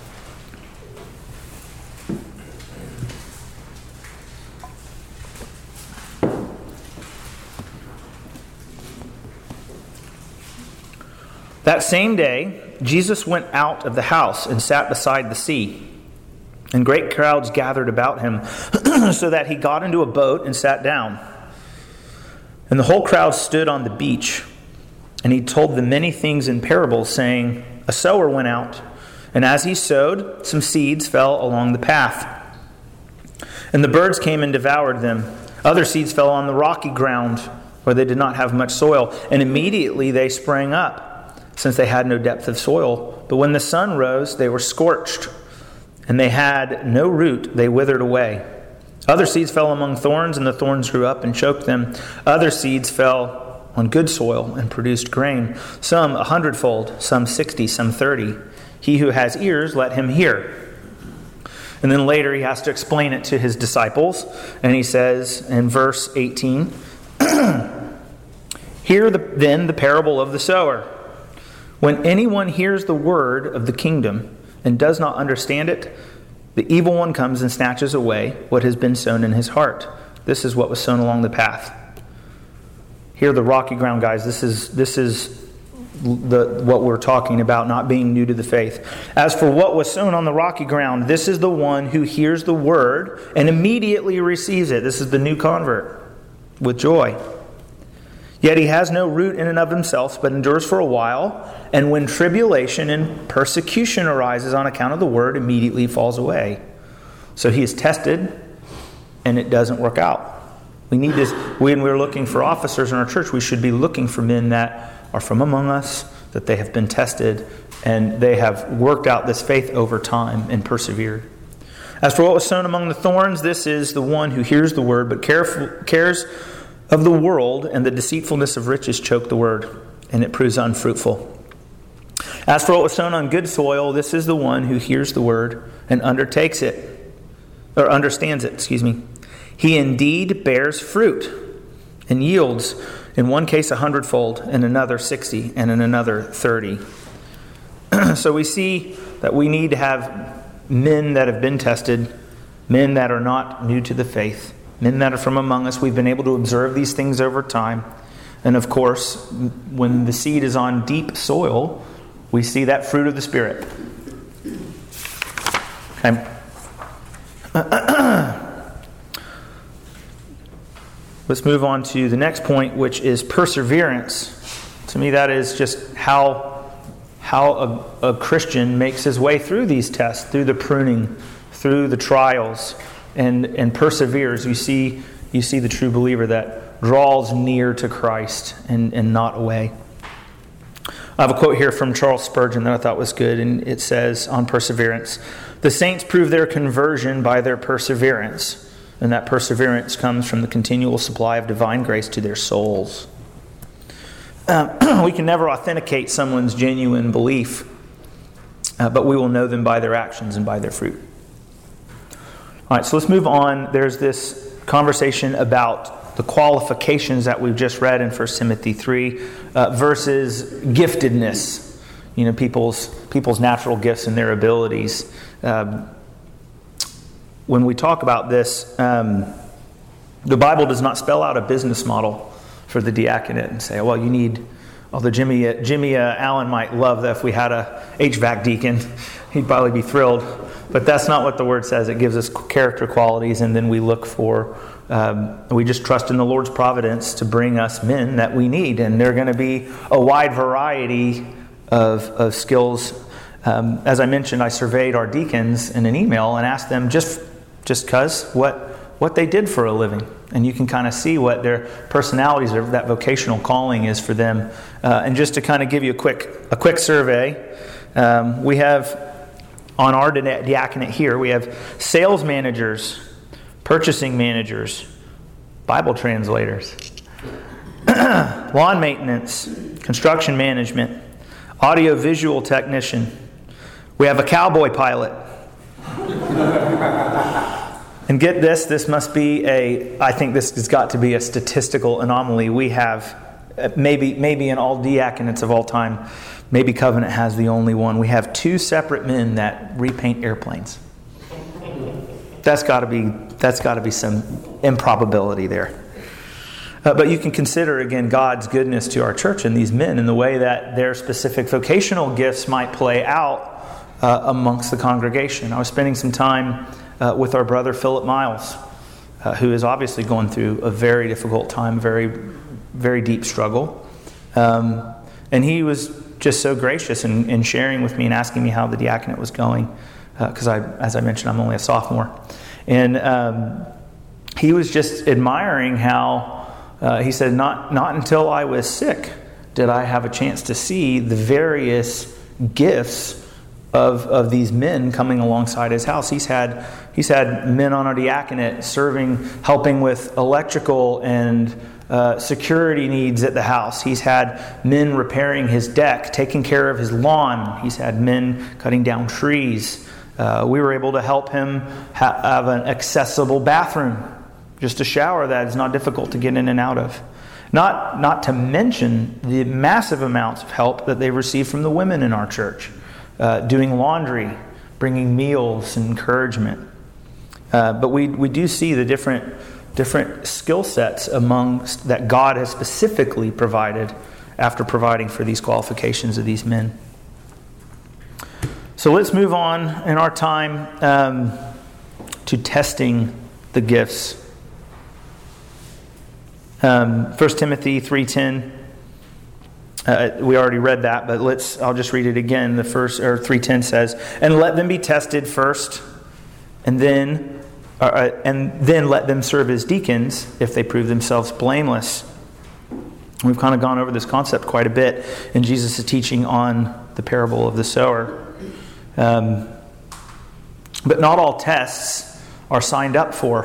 That same day, Jesus went out of the house and sat beside the sea. And great crowds gathered about him, so that he got into a boat and sat down. And the whole crowd stood on the beach. And he told them many things in parables, saying, a sower went out, and as he sowed, some seeds fell along the path. And the birds came and devoured them. Other seeds fell on the rocky ground, where they did not have much soil. And immediately they sprang up, since they had no depth of soil. But when the sun rose, they were scorched. And they had no root, they withered away. Other seeds fell among thorns, and the thorns grew up and choked them. Other seeds fell on good soil and produced grain, some 100-fold, some 60, some 30. He who has ears, let him hear. And then later he has to explain it to his disciples. And he says in verse 18, Hear then the parable of the sower. When anyone hears the word of the kingdom and does not understand it, the evil one comes and snatches away what has been sown in his heart. This is what was sown along the path. Here, the rocky ground, guys. This is what we're talking about, not being new to the faith. As for what was sown on the rocky ground, this is the one who hears the word and immediately receives it. This is the new convert with joy. Yet he has no root in and of himself, but endures for a while. And when tribulation and persecution arises on account of the word, immediately falls away. So he is tested, and it doesn't work out. We need this. When we're looking for officers in our church, we should be looking for men that are from among us, that they have been tested, and they have worked out this faith over time and persevered. As for what was sown among the thorns, this is the one who hears the word, but cares of the world and the deceitfulness of riches choke the word, and it proves unfruitful. As for what was sown on good soil, this is the one who hears the word and understands it. He indeed bears fruit and yields, in one case 100-fold, in another 60, and in another 30. So we see that we need to have men that have been tested, men that are not new to the faith, men that are from among us. We've been able to observe these things over time. And of course, when the seed is on deep soil, we see that fruit of the Spirit. Okay. Let's move on to the next point, which is perseverance. To me, that is just how a Christian makes his way through these tests, through the pruning, through the trials, and perseveres. You see the true believer that draws near to Christ and not away. I have a quote here from Charles Spurgeon that I thought was good, and it says on perseverance, "The saints prove their conversion by their perseverance, and that perseverance comes from the continual supply of divine grace to their souls." We can never authenticate someone's genuine belief, but we will know them by their actions and by their fruit. All right, so let's move on. There's this conversation about the qualifications that we've just read in 1 Timothy 3 versus giftedness. You know, people's natural gifts and their abilities. When we talk about this, the Bible does not spell out a business model for the diaconate and say, well, you need... Although Jimmy Allen might love that if we had a HVAC deacon, he'd probably be thrilled. But that's not what the Word says. It gives us character qualities, and then we look for we just trust in the Lord's providence to bring us men that we need. And they're going to be a wide variety of skills. As I mentioned, I surveyed our deacons in an email and asked them just because what they did for a living. And you can kind of see what their personalities or that vocational calling is for them. And just to kind of give you a quick survey, we have on our diaconate here, we have sales managers, purchasing managers, Bible translators, lawn maintenance, construction management, audio-visual technician. We have a cowboy pilot. And get this must be I think this has got to be a statistical anomaly. We have, maybe in all diaconates of all time, maybe Covenant has the only one. We have 2 separate men that repaint airplanes. That's got to be some improbability there. But you can consider, again, God's goodness to our church and these men in the way that their specific vocational gifts might play out amongst the congregation. I was spending some time with our brother Philip Miles, who is obviously going through a very difficult time, very, very deep struggle. And he was just so gracious in sharing with me and asking me how the diaconate was going. Because as I mentioned, I'm only a sophomore. And he was just admiring how, he said, not until I was sick did I have a chance to see the various gifts of these men coming alongside his house. He's had men on our diaconate serving, helping with electrical and security needs at the house. He's had men repairing his deck, taking care of his lawn. He's had men cutting down trees. We were able to help him have an accessible bathroom, just a shower that is not difficult to get in and out of. Not to mention the massive amounts of help that they've received from the women in our church. Doing laundry, bringing meals and encouragement. But we do see the different skill sets amongst that God has specifically provided after providing for these qualifications of these men. So let's move on in our time to testing the gifts. 1 Timothy 3:10. We already read that, but I'll just read it again. The first 3:10 says, "And let them be tested first, and then let them serve as deacons if they prove themselves blameless." We've kind of gone over this concept quite a bit in Jesus' teaching on the parable of the sower. But not all tests are signed up for.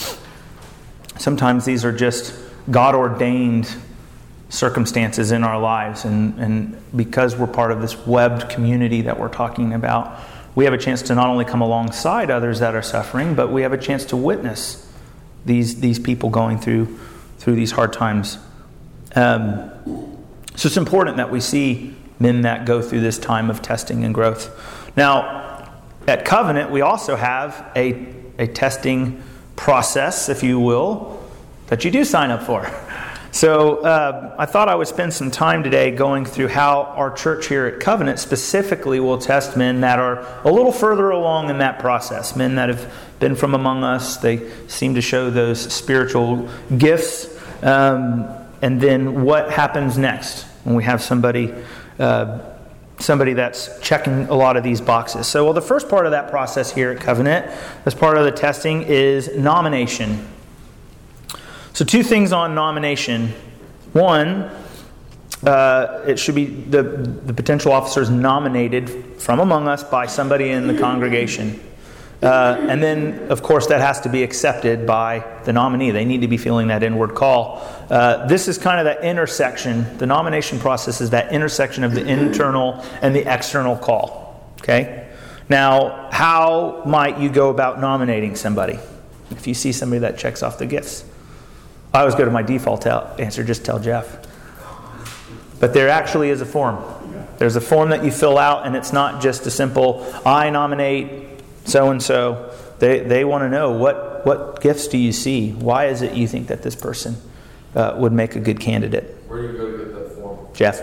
Sometimes these are just God-ordained circumstances in our lives, and because we're part of this webbed community that we're talking about, we have a chance to not only come alongside others that are suffering, but we have a chance to witness these people going through these hard times. So it's important that we see men that go through this time of testing and growth. Now, at Covenant, we also have a testing process, if you will, that you do sign up for. So I thought I would spend some time today going through how our church here at Covenant specifically will test men that are a little further along in that process. Men that have been from among us. They seem to show those spiritual gifts. And then what happens next when we have somebody that's checking a lot of these boxes. So the first part of that process here at Covenant, as part of the testing, is nomination. So 2 things on nomination. One, it should be the potential officers nominated from among us by somebody in the congregation. And then, of course, that has to be accepted by the nominee. They need to be feeling that inward call. This is kind of that intersection. The nomination process is that intersection of the internal and the external call. Okay? Now, how might you go about nominating somebody? If you see somebody that checks off the gifts. I always go to my default answer, just tell Jeff. But there actually is a form. There's a form that you fill out, and it's not just a simple, I nominate so-and-so. They want to know, what gifts do you see? Why is it you think that this person would make a good candidate? Where do you go to get that form? Jeff.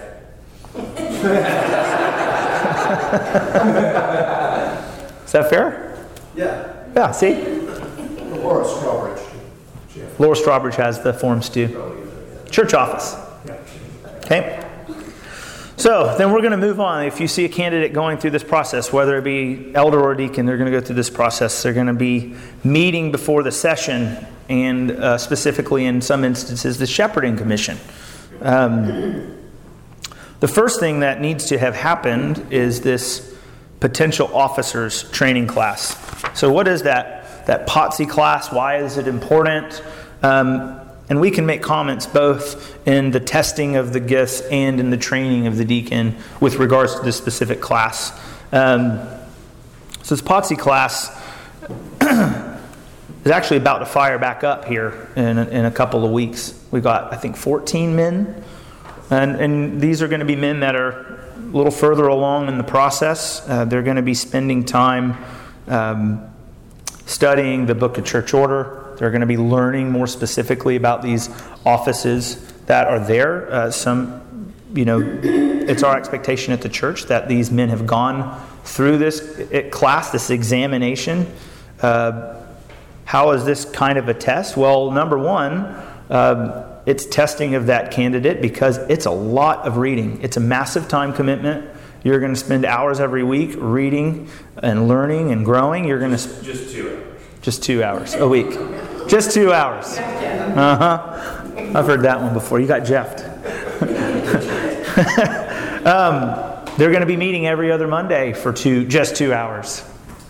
Is that fair? Yeah. Yeah, see? Or a Strawbridge, Jeff. Laura Strawbridge has the forms too. Church office. Okay. So then we're going to move on. If you see a candidate going through this process, whether it be elder or deacon, they're going to go through this process. They're going to be meeting before the session, and specifically in some instances, the shepherding commission. The first thing that needs to have happened is this potential officers training class. So what is that POTSI class? Why is it important? And we can make comments both in the testing of the gifts and in the training of the deacon with regards to this specific class. So this POTSI class is actually about to fire back up here in a couple of weeks. We've got, I think, 14 men. And these are going to be men that are a little further along in the process. They're going to be spending time studying the Book of Church Order. They're going to be learning more specifically about these offices that are there. It's our expectation at the church that these men have gone through this class, this examination. How is this kind of a test? Well, number one, it's testing of that candidate because it's a lot of reading. It's a massive time commitment. You're going to spend hours every week reading and learning and growing. You're going to Just 2 hours. Just 2 hours a week. Just 2 hours. I've heard that one before. You got Jeffed. They're going to be meeting every other Monday for just 2 hours.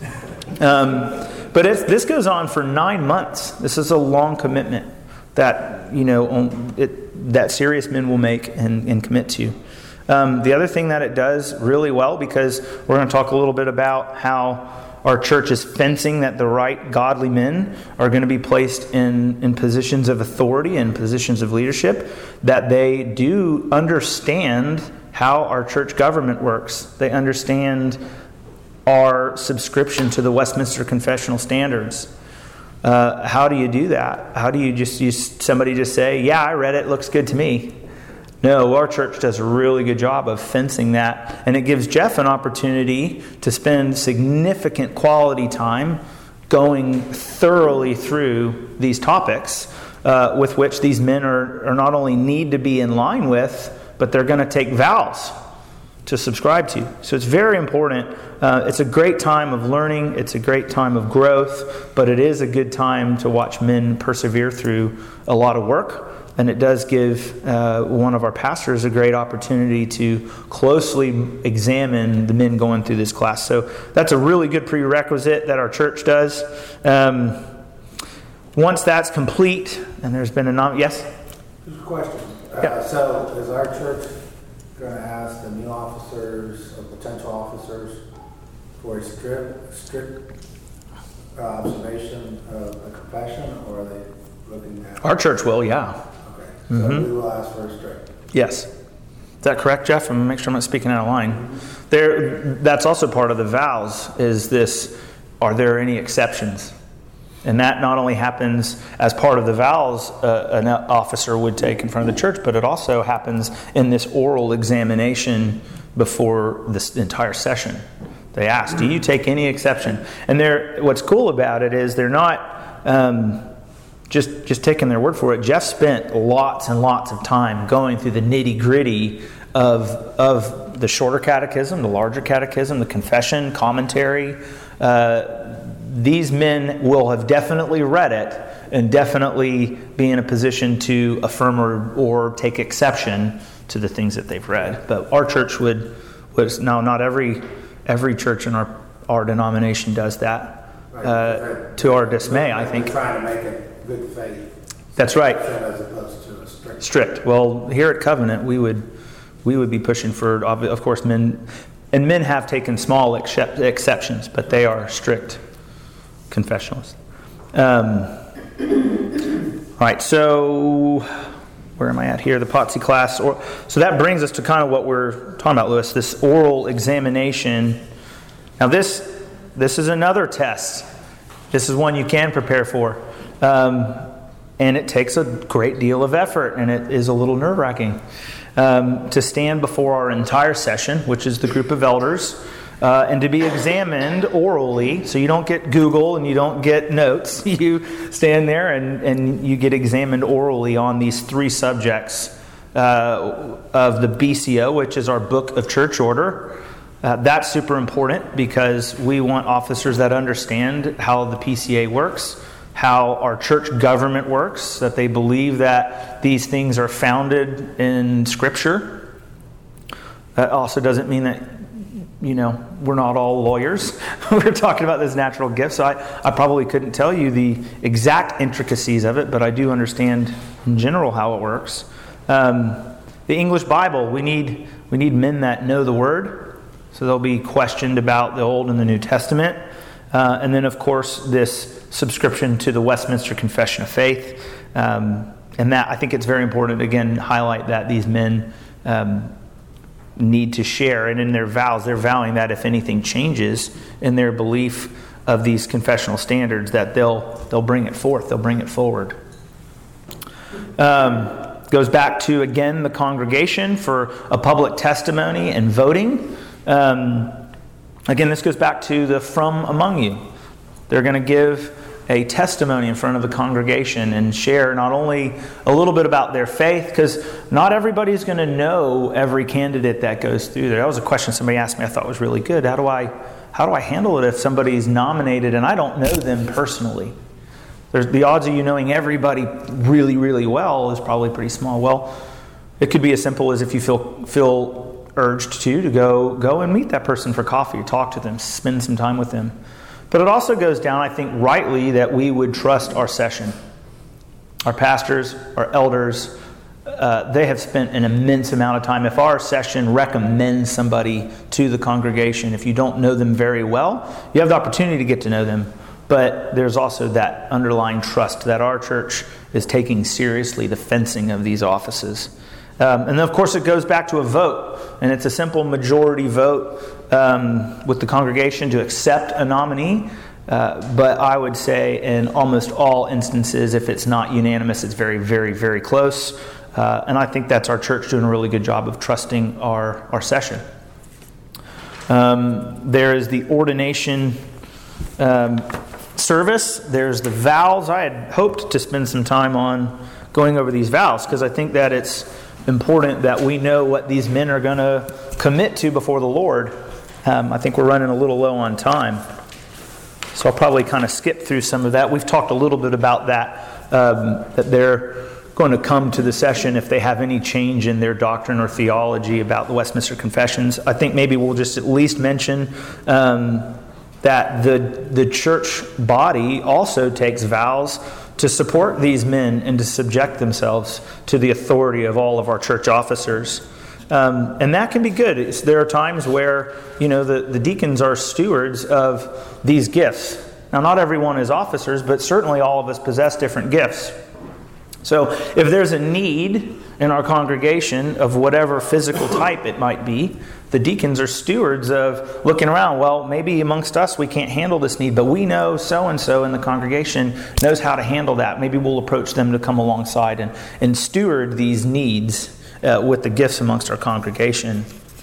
But this goes on for 9 months. This is a long commitment that that serious men will make and commit to. The other thing that it does really well, because we're going to talk a little bit about how our church is fencing that the right godly men are going to be placed in positions of authority and positions of leadership, that they do understand how our church government works. They understand our subscription to the Westminster Confessional Standards. How do you do that? How do you somebody just say, yeah, I read it, looks good to me? No, our church does a really good job of fencing that, and it gives Jeff an opportunity to spend significant quality time going thoroughly through these topics with which these men are not only need to be in line with, but they're going to take vows to subscribe to. So it's very important. It's a great time of learning. It's a great time of growth, but it is a good time to watch men persevere through a lot of work. And it does give one of our pastors a great opportunity to closely examine the men going through this class. So that's a really good prerequisite that our church does. Once that's complete, and there's been yes? Just a question. Yeah. So is our church going to ask the new officers or potential officers for a strict observation of a confession, or are they looking at... Our church will, yeah. So we will ask for a strict. Yes. Is that correct, Jeff? I'm going to make sure I'm not speaking out of line. That's also part of the vows, is this, are there any exceptions? And that not only happens as part of the vows an officer would take in front of the church, but it also happens in this oral examination before this entire session. They ask, do you take any exception? And what's cool about it is they're not... Just taking their word for it, Jeff spent lots and lots of time going through the nitty-gritty of the shorter catechism, the larger catechism, the confession, commentary. These men will have definitely read it and definitely be in a position to affirm or take exception to the things that they've read. But our church not every church in our denomination does that. To our dismay, I think. We're trying to make it good faith. That's right. As opposed to a strict. Strict. Well, here at Covenant, we would be pushing for, of course, men, and men have taken small exceptions, but they are strict confessionalists. All right. So where am I at here? The POTSI class. So that brings us to kind of what we're talking about, Lewis. This oral examination. Now this is another test. This is one you can prepare for. And it takes a great deal of effort, and it is a little nerve-wracking to stand before our entire session, which is the group of elders, and to be examined orally. So you don't get Google and you don't get notes. You stand there and you get examined orally on these 3 subjects of the BCO, which is our Book of Church Order. That's super important because we want officers that understand how the PCA works, how our church government works, that they believe that these things are founded in Scripture. That also doesn't mean that, we're not all lawyers. We're talking about this natural gift, so I probably couldn't tell you the exact intricacies of it, but I do understand in general how it works. The English Bible, we need men that know the Word. So they'll be questioned about the Old and the New Testament. And then, of course, this subscription to the Westminster Confession of Faith. And that, I think it's very important, again, highlight that these men need to share. And in their vows, they're vowing that if anything changes in their belief of these confessional standards, that they'll bring it forth, they'll bring it forward. Goes back to, again, the congregation for a public testimony and voting. Again, this goes back to the from among you. They're going to give a testimony in front of the congregation and share not only a little bit about their faith, because not everybody's going to know every candidate that goes through there. That was a question somebody asked me I thought was really good. How do I handle it if somebody's nominated and I don't know them personally? The odds of you knowing everybody really, really well is probably pretty small. Well, it could be as simple as if you feel urged to go and meet that person for coffee, talk to them, spend some time with them. But it also goes down, I think, rightly that we would trust our session. Our pastors, our elders, they have spent an immense amount of time. If our session recommends somebody to the congregation, if you don't know them very well, you have the opportunity to get to know them. But there's also that underlying trust that our church is taking seriously the fencing of these offices. And then, of course, it goes back to a vote. And it's a simple majority vote with the congregation to accept a nominee. But I would say in almost all instances, if it's not unanimous, it's very, very, very close. And I think that's our church doing a really good job of trusting our session. There is the ordination service. There's the vows. I had hoped to spend some time on going over these vows because I think that it's important that we know what these men are going to commit to before the Lord. I think we're running a little low on time. So I'll probably kind of skip through some of that. We've talked a little bit about that, that they're going to come to the session if they have any change in their doctrine or theology about the Westminster Confessions. I think maybe we'll just at least mention that the church body also takes vows to support these men and to subject themselves to the authority of all of our church officers. And that can be good. There are times where, the deacons are stewards of these gifts. Now, not everyone is officers, but certainly all of us possess different gifts. So if there's a need in our congregation of whatever physical type it might be, the deacons are stewards of looking around. Well, maybe amongst us we can't handle this need, but we know so-and-so in the congregation knows how to handle that. Maybe we'll approach them to come alongside and steward these needs with the gifts amongst our congregation.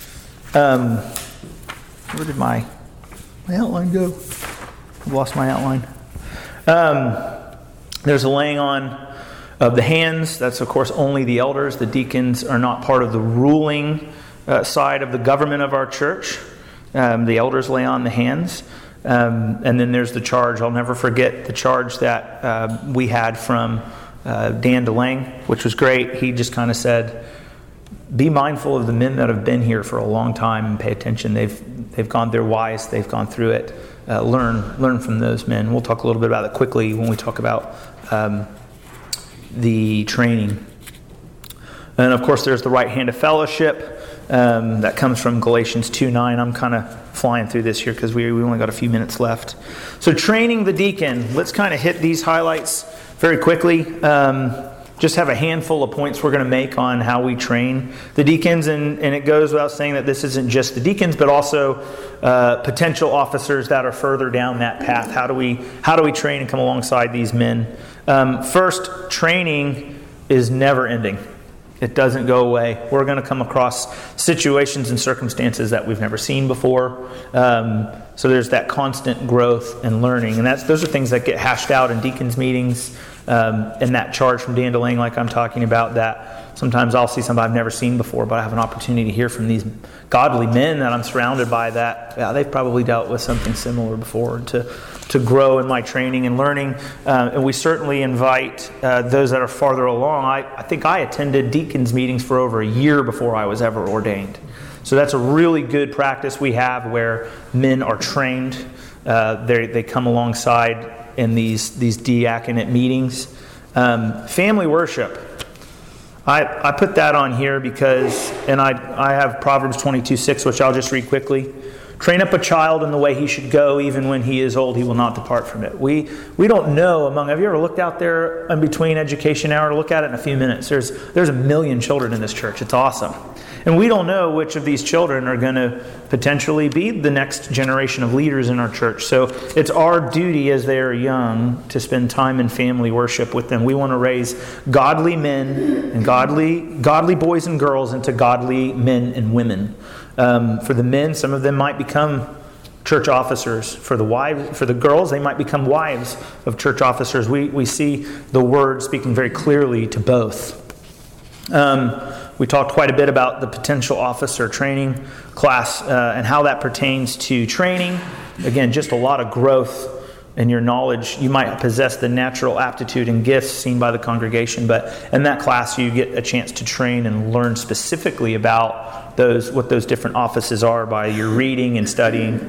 Where did my outline go? I've lost my outline. There's a laying on of the hands. That's, of course, only the elders. The deacons are not part of the ruling side of the government of our church. The elders lay on the hands. And then there's the charge. I'll never forget the charge that we had from Dan DeLange, which was great. He just kind of said, be mindful of the men that have been here for a long time and pay attention. They've gone, they're wise, they've gone through it. Learn from those men. We'll talk a little bit about it quickly when we talk about the training. And of course there's the right hand of fellowship that comes from Galatians 2:9. I'm kind of flying through this here because we only got a few minutes left. So training the deacon. Let's kind of hit these highlights very quickly. Just have a handful of points we're going to make on how we train the deacons. And it goes without saying that this isn't just the deacons, but also potential officers that are further down that path. How do we train and come alongside these men? First, training is never ending. It doesn't go away. We're going to come across situations and circumstances that we've never seen before. So there's that constant growth and learning. And those are things that get hashed out in deacons meetings, and that charge from Dan DeLange like I'm talking about, that sometimes I'll see somebody I've never seen before, but I have an opportunity to hear from these godly men that I'm surrounded by that, they've probably dealt with something similar before, to grow in my training and learning. And we certainly invite those that are farther along. I think I attended deacons meetings for over a year before I was ever ordained. So that's a really good practice we have where men are trained. They come alongside in these diaconate meetings. Family worship. I put that on here because, and I have Proverbs 22:6, which I'll just read quickly. Train up a child in the way he should go, even when he is old, he will not depart from it. We don't know have you ever looked out there in between education hour to look at it in a few minutes? There's 1 million children in this church. It's awesome. And we don't know which of these children are going to potentially be the next generation of leaders in our church. So it's our duty as they are young to spend time in family worship with them. We want to raise godly men and godly boys and girls into godly men and women. For the men, some of them might become church officers. For the girls, they might become wives of church officers. We see the Word speaking very clearly to both. We talked quite a bit about the potential officer training class and how that pertains to training. Again, just a lot of growth in your knowledge. You might possess the natural aptitude and gifts seen by the congregation, but in that class you get a chance to train and learn specifically about what those different offices are by your reading and studying.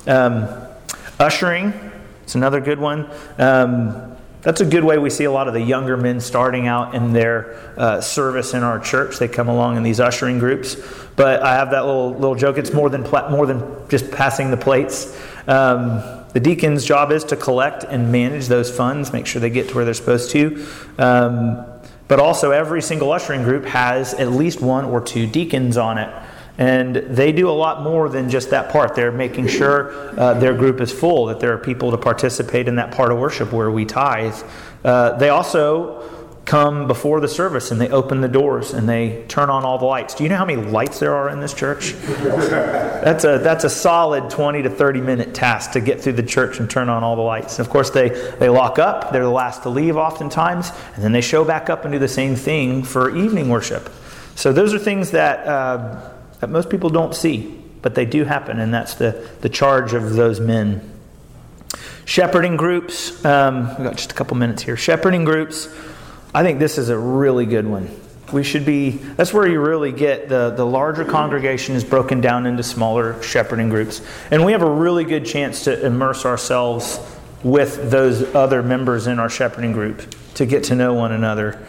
Ushering, it's another good one. That's a good way we see a lot of the younger men starting out in their service in our church. They come along in these ushering groups. But I have that little joke. It's more than just passing the plates. The deacon's job is to collect and manage those funds, make sure they get to where they're supposed to. But also every single ushering group has at least 1 or 2 deacons on it. And they do a lot more than just that part. They're making sure their group is full, that there are people to participate in that part of worship where we tithe. They also come before the service and they open the doors and they turn on all the lights. Do you know how many lights there are in this church? That's a solid 20 to 30 minute task to get through the church and turn on all the lights. And of course they lock up. They're the last to leave oftentimes. And then they show back up and do the same thing for evening worship. So those are things that most people don't see, but they do happen, and that's the charge of those men. Shepherding groups. We've got just a couple minutes here. Shepherding groups. I think this is a really good one. That's where you really get the larger congregation is broken down into smaller shepherding groups. And we have a really good chance to immerse ourselves with those other members in our shepherding group to get to know one another.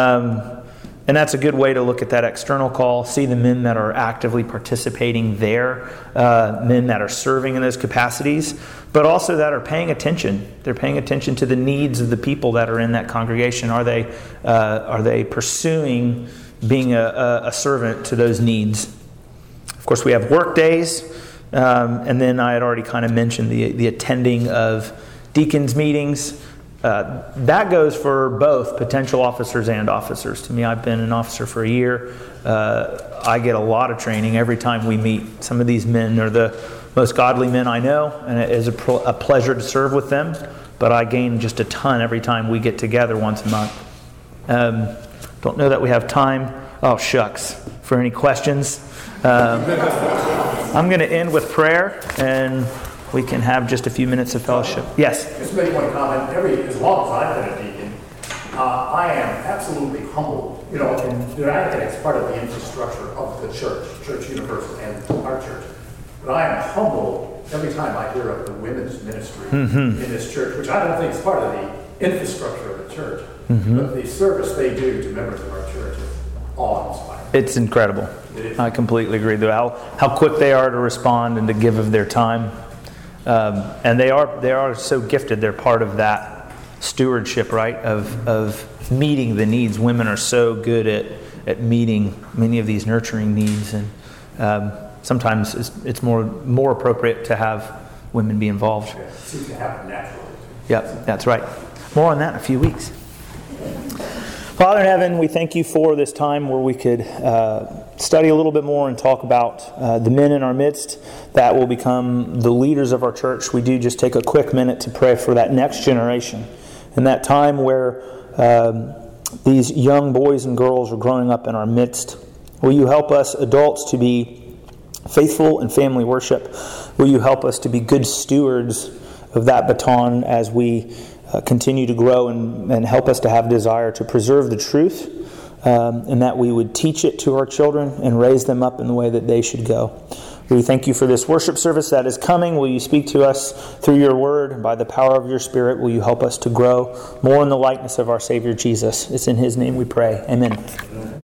And that's a good way to look at that external call, see the men that are actively participating there, men that are serving in those capacities, but also that are paying attention. They're paying attention to the needs of the people that are in that congregation. Are they pursuing being a servant to those needs? Of course, we have work days, and then I had already kind of mentioned the attending of deacons meetings. That goes for both potential officers and officers. To me, I've been an officer for a year. I get a lot of training every time we meet. Some of these men are the most godly men I know, and it is a pleasure to serve with them. But I gain just a ton every time we get together once a month. Don't know that we have time. Oh, shucks. For any questions? I'm going to end with prayer, and we can have just a few minutes of fellowship. Yes? Just make one comment. As long as I've been a deacon, I am absolutely humbled. And it's part of the infrastructure of the Church Universal and our church. But I am humbled every time I hear of the women's ministry in this church, which I don't think is part of the infrastructure of the church. But the service they do to members of our church is awe-inspiring. It's incredible. It is. I completely agree. How quick they are to respond and to give of their time. And they are so gifted. They're part of that stewardship, right, of meeting the needs. Women are so good at meeting many of these nurturing needs, and sometimes it's more appropriate to have women be involved. It seems to happen naturally. Yep, that's right. More on that in a few weeks. Father in heaven, we thank you for this time where we could study a little bit more and talk about the men in our midst that will become the leaders of our church. We do just take a quick minute to pray for that next generation and that time where these young boys and girls are growing up in our midst. Will you help us adults to be faithful in family worship? Will you help us to be good stewards of that baton as we continue to grow and help us to have desire to preserve the truth, and that we would teach it to our children and raise them up in the way that they should go. We thank you for this worship service that is coming. Will you speak to us through your word, and by the power of your Spirit, will you help us to grow more in the likeness of our Savior Jesus? It's in His name we pray. Amen.